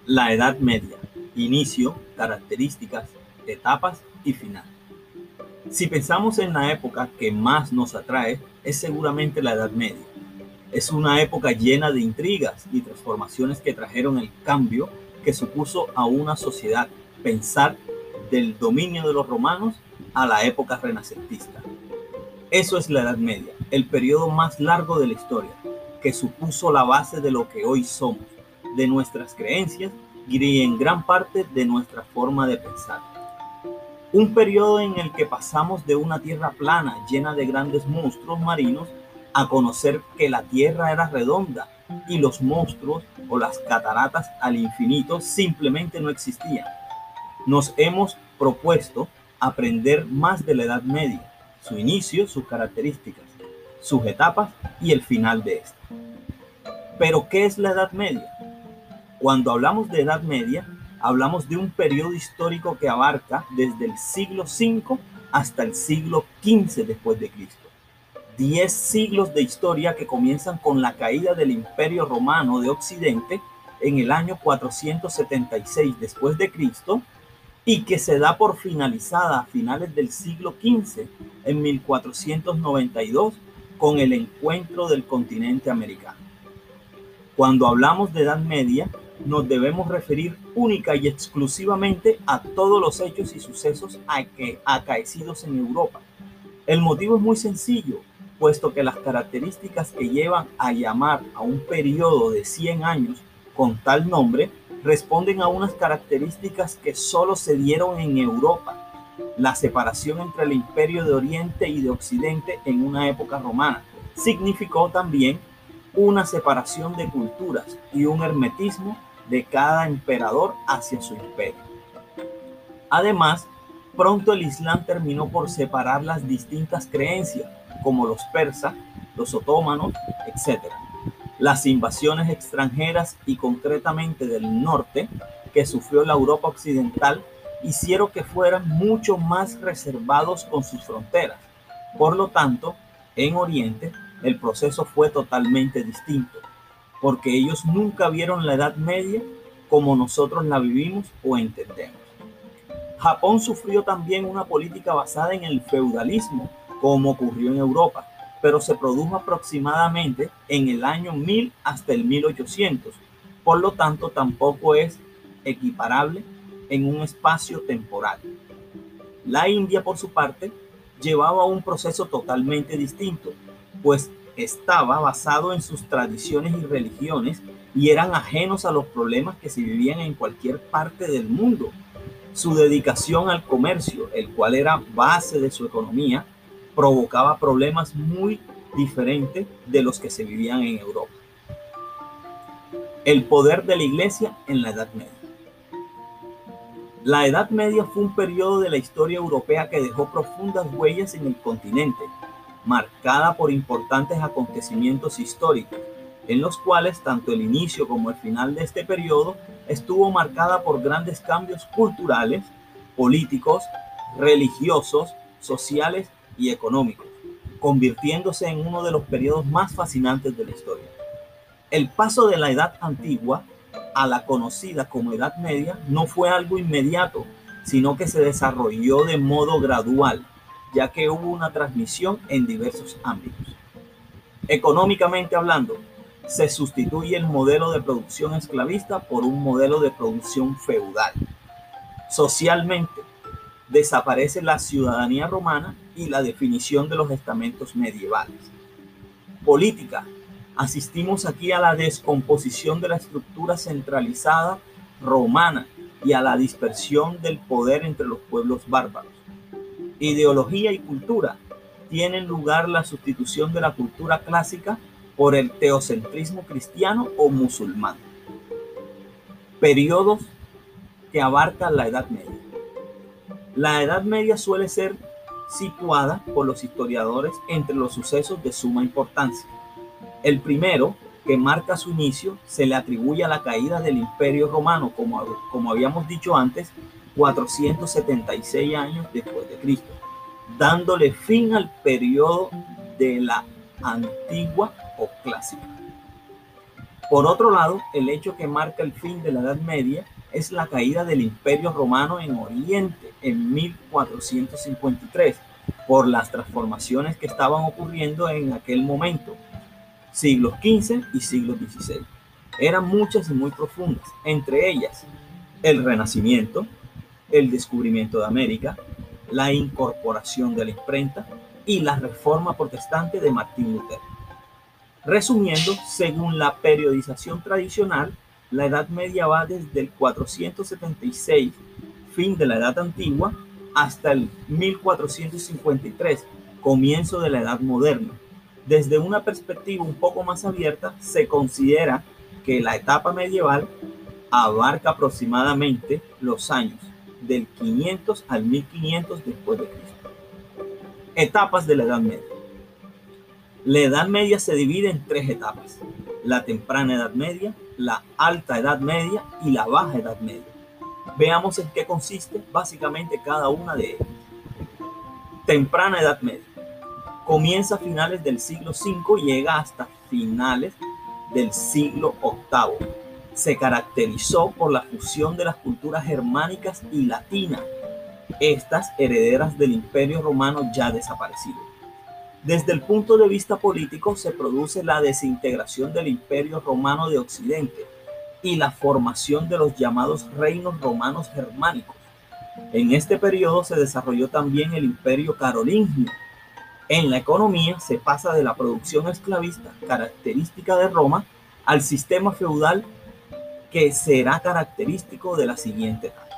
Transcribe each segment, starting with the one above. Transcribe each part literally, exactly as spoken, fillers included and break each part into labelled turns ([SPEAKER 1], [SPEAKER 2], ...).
[SPEAKER 1] La Edad Media: inicio, características, etapas y final. Si pensamos en la época que más nos atrae, es seguramente la Edad Media. Es una época llena de intrigas y transformaciones que trajeron el cambio que supuso a una sociedad pensar del dominio de los romanos a la época renacentista. Eso es la Edad Media, el periodo más largo de la historia, que supuso la base de lo que hoy somos, de nuestras creencias y en gran parte de nuestra forma de pensar. Un periodo en el que pasamos de una tierra plana llena de grandes monstruos marinos a conocer que la tierra era redonda y los monstruos o las cataratas al infinito simplemente no existían. Nos hemos propuesto aprender más de la Edad Media, su inicio, sus características, sus etapas y el final de esta. Pero, ¿qué es la Edad Media? Cuando hablamos de Edad Media, hablamos de un periodo histórico que abarca desde el siglo cinco hasta el siglo quince después de Cristo. Diez siglos de historia que comienzan con la caída del Imperio Romano de Occidente en el año cuatrocientos setenta y seis después de Cristo y que se da por finalizada a finales del siglo quince, en mil cuatrocientos noventa y dos, con el encuentro del continente americano. Cuando hablamos de Edad Media, nos debemos referir única y exclusivamente a todos los hechos y sucesos acaecidos en Europa. El motivo es muy sencillo, puesto que las características que llevan a llamar a un periodo de cien años con tal nombre responden a unas características que solo se dieron en Europa: la separación entre el Imperio de Oriente y de Occidente en una época romana significó también una separación de culturas y un hermetismo de cada emperador hacia su imperio. Además, pronto el Islam terminó por separar las distintas creencias, como los persas, los otomanos, etcétera. Las invasiones extranjeras y concretamente del norte que sufrió la Europa occidental hicieron que fueran mucho más reservados con sus fronteras. Por lo tanto, en Oriente el proceso fue totalmente distinto, porque ellos nunca vieron la Edad Media como nosotros la vivimos o entendemos. Japón sufrió también una política basada en el feudalismo, como ocurrió en Europa, pero se produjo aproximadamente en el año mil hasta el mil ochocientos, por lo tanto tampoco es equiparable en un espacio temporal. La India, por su parte, llevaba un proceso totalmente distinto, pues estaba basado en sus tradiciones y religiones y eran ajenos a los problemas que se vivían en cualquier parte del mundo. Su dedicación al comercio, el cual era base de su economía, provocaba problemas muy diferentes de los que se vivían en Europa. El poder de la Iglesia en la Edad Media. La Edad Media fue un periodo de la historia europea que dejó profundas huellas en el continente, marcada por importantes acontecimientos históricos, en los cuales tanto el inicio como el final de este periodo estuvo marcada por grandes cambios culturales, políticos, religiosos, sociales y económicos, convirtiéndose en uno de los periodos más fascinantes de la historia. El paso de la Edad Antigua a la conocida como Edad Media no fue algo inmediato, sino que se desarrolló de modo gradual, ya que hubo una transmisión en diversos ámbitos. Económicamente hablando, se sustituye el modelo de producción esclavista por un modelo de producción feudal. Socialmente, desaparece la ciudadanía romana y la definición de los estamentos medievales. Política. Asistimos aquí a la descomposición de la estructura centralizada romana y a la dispersión del poder entre los pueblos bárbaros. Ideología y cultura. Tienen lugar la sustitución de la cultura clásica por el teocentrismo cristiano o musulmán. Periodos que abarcan la Edad Media. La Edad Media suele ser situada por los historiadores entre los sucesos de suma importancia. El primero, que marca su inicio, se le atribuye a la caída del Imperio Romano, como, como habíamos dicho antes, cuatrocientos setenta y seis años después de Cristo, dándole fin al periodo de la antigua o clásica. Por otro lado, el hecho que marca el fin de la Edad Media es la caída del Imperio Romano en Oriente en mil cuatrocientos cincuenta y tres, por las transformaciones que estaban ocurriendo en aquel momento, siglos quince y siglo dieciséis. Eran muchas y muy profundas, entre ellas el Renacimiento, el descubrimiento de América, la incorporación de la imprenta y la reforma protestante de Martín Lutero. Resumiendo, según la periodización tradicional, la Edad Media va desde el cuatrocientos setenta y seis, fin de la Edad Antigua, hasta el mil cuatrocientos cincuenta y tres, comienzo de la Edad Moderna. Desde una perspectiva un poco más abierta, se considera que la etapa medieval abarca aproximadamente los años del quinientos al mil quinientos después de Cristo. Etapas de la Edad Media. La Edad Media se divide en tres etapas: la temprana Edad Media, la alta Edad Media y la baja Edad Media. Veamos en qué consiste básicamente cada una de ellas. Temprana Edad Media. Comienza a finales del siglo cinco y llega hasta finales del siglo octavo. Se caracterizó por la fusión de las culturas germánicas y latinas, estas herederas del Imperio Romano ya desaparecido. Desde el punto de vista político, se produce la desintegración del Imperio Romano de Occidente y la formación de los llamados reinos romanos germánicos. En este periodo se desarrolló también el Imperio Carolingio. En la economía se pasa de la producción esclavista, característica de Roma, al sistema feudal, que será característico de la siguiente etapa.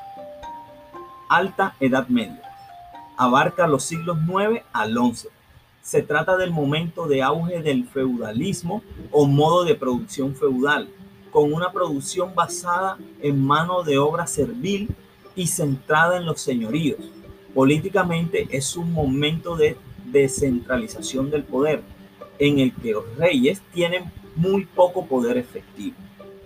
[SPEAKER 1] Alta Edad Media. Abarca los siglos nueve al once. Se trata del momento de auge del feudalismo o modo de producción feudal, con una producción basada en mano de obra servil y centrada en los señoríos. Políticamente es un momento de descentralización del poder, en el que los reyes tienen muy poco poder efectivo.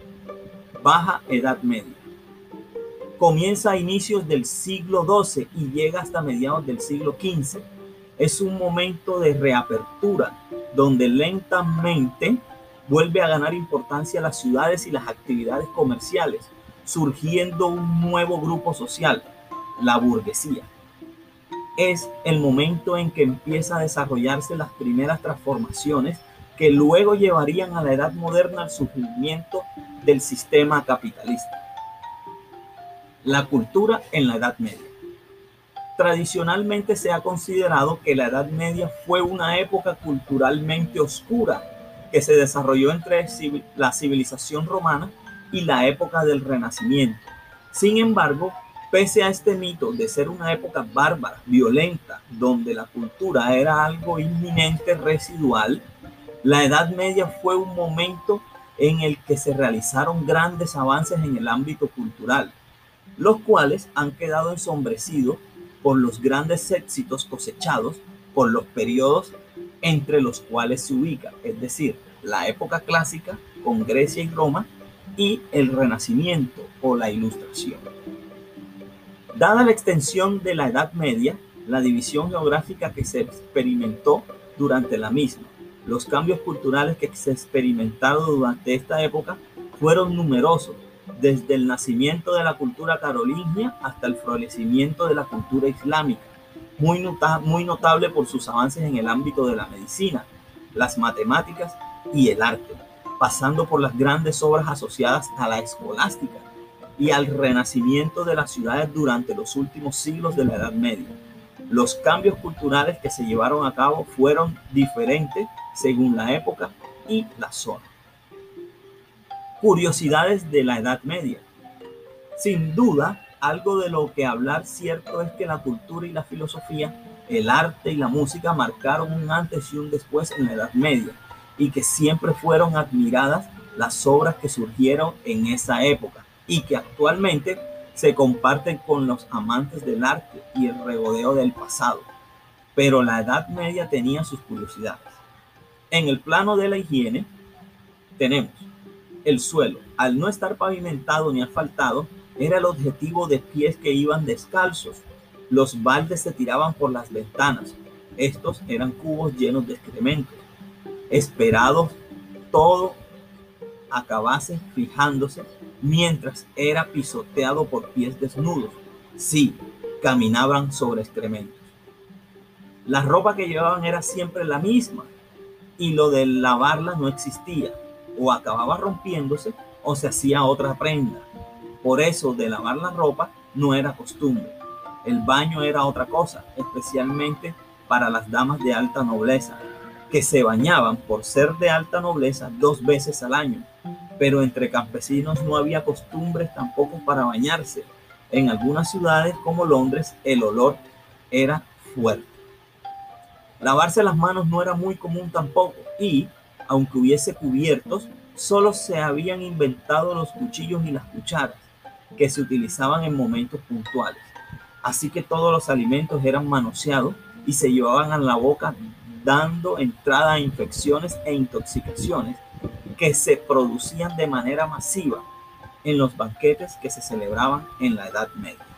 [SPEAKER 1] Baja Edad Media. Comienza a inicios del siglo doce y llega hasta mediados del siglo quince. Es un momento de reapertura, donde lentamente vuelve a ganar importancia las ciudades y las actividades comerciales, surgiendo un nuevo grupo social, la burguesía. Es el momento en que empieza a desarrollarse las primeras transformaciones que luego llevarían a la Edad Moderna al surgimiento del sistema capitalista. La cultura en la Edad Media. Tradicionalmente se ha considerado que la Edad Media fue una época culturalmente oscura que se desarrolló entre la civilización romana y la época del Renacimiento. Sin embargo, pese a este mito de ser una época bárbara, violenta, donde la cultura era algo inminente, residual, la Edad Media fue un momento en el que se realizaron grandes avances en el ámbito cultural, los cuales han quedado ensombrecidos por los grandes éxitos cosechados por los periodos entre los cuales se ubica, es decir, la época clásica con Grecia y Roma y el Renacimiento o la Ilustración. Dada la extensión de la Edad Media, la división geográfica que se experimentó durante la misma, los cambios culturales que se experimentaron durante esta época fueron numerosos, desde el nacimiento de la cultura carolingia hasta el florecimiento de la cultura islámica, muy, nota muy notable por sus avances en el ámbito de la medicina, las matemáticas y el arte, pasando por las grandes obras asociadas a la escolástica y al renacimiento de las ciudades durante los últimos siglos de la Edad Media. Los cambios culturales que se llevaron a cabo fueron diferentes según la época y la zona. Curiosidades de la Edad Media. Sin duda, algo de lo que hablar cierto es que la cultura y la filosofía, el arte y la música marcaron un antes y un después en la Edad Media, y que siempre fueron admiradas las obras que surgieron en esa época y que actualmente se comparten con los amantes del arte y el regodeo del pasado. Pero la Edad Media tenía sus curiosidades. En el plano de la higiene, tenemos el suelo, al no estar pavimentado ni asfaltado, era el objetivo de pies que iban descalzos. Los baldes se tiraban por las ventanas. Estos eran cubos llenos de excrementos, esperados todo acabase fijándose mientras era pisoteado por pies desnudos. Sí, caminaban sobre excrementos. La ropa que llevaban era siempre la misma y lo de lavarla no existía. O acababa rompiéndose o se hacía otra prenda. Por eso de lavar la ropa no era costumbre. El baño era otra cosa, especialmente para las damas de alta nobleza, que se bañaban por ser de alta nobleza dos veces al año. Pero entre campesinos no había costumbres tampoco para bañarse. En algunas ciudades como Londres el olor era fuerte. Lavarse las manos no era muy común tampoco y, aunque hubiese cubiertos, solo se habían inventado los cuchillos y las cucharas, que se utilizaban en momentos puntuales. Así que todos los alimentos eran manoseados y se llevaban a la boca, dando entrada a infecciones e intoxicaciones que se producían de manera masiva en los banquetes que se celebraban en la Edad Media.